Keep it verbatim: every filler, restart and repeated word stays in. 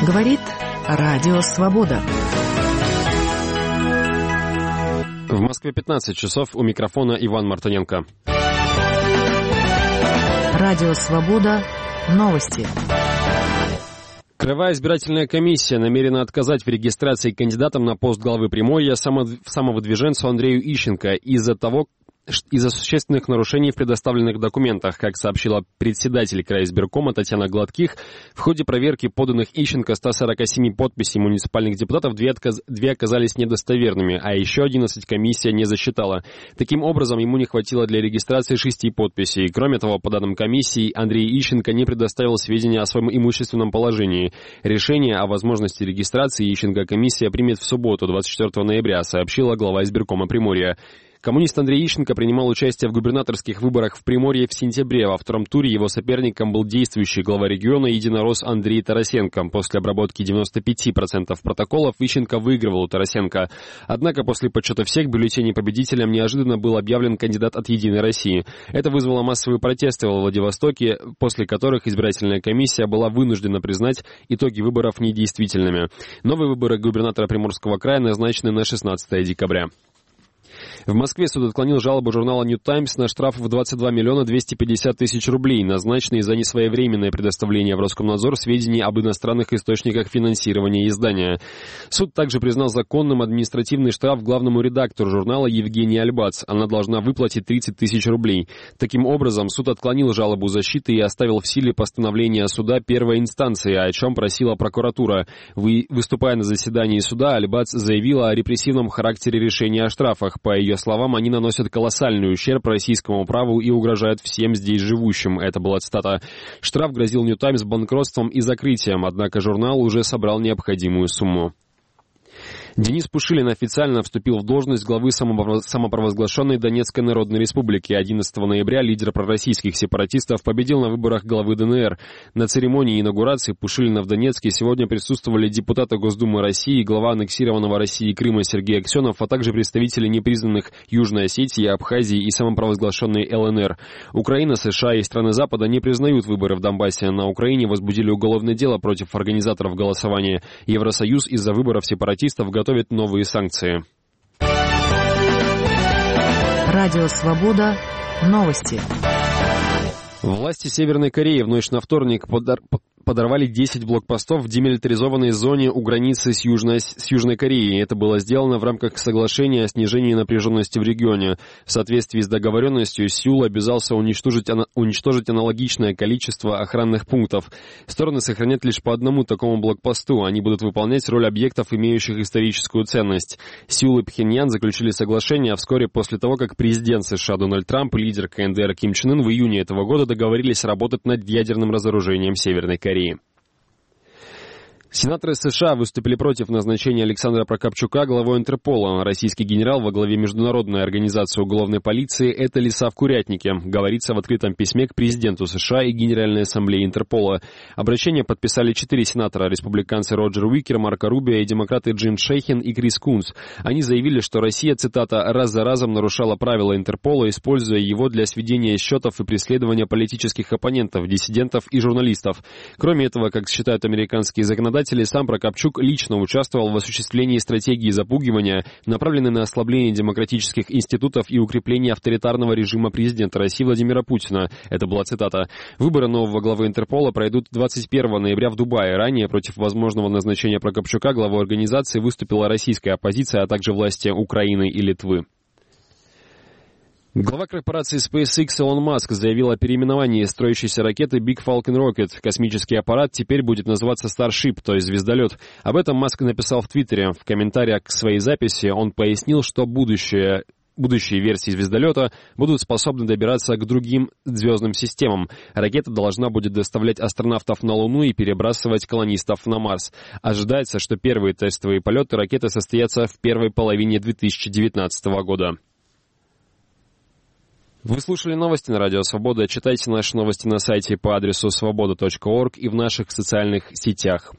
Говорит Радио Свобода. В Москве пятнадцать часов, у микрофона Иван Мартыненко. Радио Свобода. Новости. Краевая избирательная комиссия намерена отказать в регистрации кандидатам на пост главы Приморья самовыдвиженцу Андрею Ищенко из-за того, из-за существенных нарушений в предоставленных документах. Как сообщила председатель крайизбиркома Татьяна Гладких, в ходе проверки поданных Ищенко ста сорока семи подписей муниципальных депутатов две, отказ... две оказались недостоверными, а еще одиннадцать комиссия не засчитала. Таким образом, ему не хватило для регистрации шести подписей. Кроме того, по данным комиссии, Андрей Ищенко не предоставил сведения о своем имущественном положении. Решение о возможности регистрации Ищенко комиссия примет в субботу, двадцать четвёртого ноября, сообщила глава избиркома Приморья. Коммунист Андрей Ищенко принимал участие в губернаторских выборах в Приморье в сентябре. Во втором туре его соперником был действующий глава региона единорос Андрей Тарасенко. После обработки девяноста пяти процентов протоколов Ищенко выигрывал у Тарасенко. Однако после подсчета всех бюллетеней победителем неожиданно был объявлен кандидат от «Единой России». Это вызвало массовые протесты во Владивостоке, после которых избирательная комиссия была вынуждена признать итоги выборов недействительными. Новые выборы губернатора Приморского края назначены на шестнадцатое декабря. В Москве суд отклонил жалобу журнала «Нью Таймс» на штраф в двадцать два миллиона двести пятьдесят тысяч рублей, назначенный за несвоевременное предоставление в Роскомнадзор сведений об иностранных источниках финансирования издания. Суд также признал законным административный штраф главному редактору журнала Евгении Альбац. Она должна выплатить тридцать тысяч рублей. Таким образом, суд отклонил жалобу защиты и оставил в силе постановление суда первой инстанции, о чем просила прокуратура. Вы, выступая на заседании суда, Альбац заявила о репрессивном характере решения о штрафах. По ее словам, они наносят колоссальный ущерб российскому праву и угрожают всем здесь живущим. Это была цитата. Штраф грозил «Нью Таймс» банкротством и закрытием, однако журнал уже собрал необходимую сумму. Денис Пушилин официально вступил в должность главы самопровозглашенной Донецкой Народной Республики. одиннадцатого ноября лидер пророссийских сепаратистов победил на выборах главы ДНР. На церемонии инаугурации Пушилина в Донецке сегодня присутствовали депутаты Госдумы России, глава аннексированного Россией Крыма Сергей Аксенов, а также представители непризнанных Южной Осетии, Абхазии и самопровозглашенной ЛНР. Украина, США и страны Запада не признают выборы в Донбассе. На Украине возбудили уголовное дело против организаторов голосования. Евросоюз из-за выборов сепаратистов готовит готовит новые санкции. Радио Свобода. Новости. Власти Северной Кореи в ночь на вторник подар... подорвали десять блокпостов в демилитаризованной зоне у границы с Южной, с Южной Кореей. Это было сделано в рамках соглашения о снижении напряженности в регионе. В соответствии с договоренностью, Сеул обязался уничтожить, уничтожить аналогичное количество охранных пунктов. Стороны сохранят лишь по одному такому блокпосту. Они будут выполнять роль объектов, имеющих историческую ценность. Сеул и Пхеньян заключили соглашение вскоре после того, как президент США Дональд Трамп и лидер КНДР Ким Чен Ын в июне этого года договорились работать над ядерным разоружением Северной Кореи. Сенаторы США выступили против назначения Александра Прокопчука главой Интерпола. Российский генерал во главе Международной организации уголовной полиции – это лиса в курятнике, говорится в открытом письме к президенту США и Генеральной ассамблее Интерпола. Обращение подписали четыре сенатора – республиканцы Роджер Уикер, Марко Рубио и демократы Джим Шейхен и Крис Кунс. Они заявили, что Россия, цитата, «раз за разом нарушала правила Интерпола, используя его для сведения счетов и преследования политических оппонентов, диссидентов и журналистов». Кроме этого, как считают американские законодатели, сам Прокопчук лично участвовал в осуществлении стратегии запугивания, направленной на ослабление демократических институтов и укрепление авторитарного режима президента России Владимира Путина. Это была цитата. Выборы нового главы Интерпола пройдут двадцать первого ноября в Дубае. Ранее против возможного назначения Прокопчука главой организации выступила российская оппозиция, а также власти Украины и Литвы. Глава корпорации SpaceX Илон Маск заявил о переименовании строящейся ракеты Big Falcon Rocket. Космический аппарат теперь будет называться Starship, то есть звездолет. Об этом Маск написал в Твиттере. В комментариях к своей записи он пояснил, что будущее... Будущие версии звездолета будут способны добираться к другим звездным системам. Ракета должна будет доставлять астронавтов на Луну и перебрасывать колонистов на Марс. Ожидается, что первые тестовые полеты ракеты состоятся в первой половине две тысячи девятнадцатого года. Вы слушали новости на Радио Свобода. Читайте наши новости на сайте по адресу свобода точка орг и в наших социальных сетях.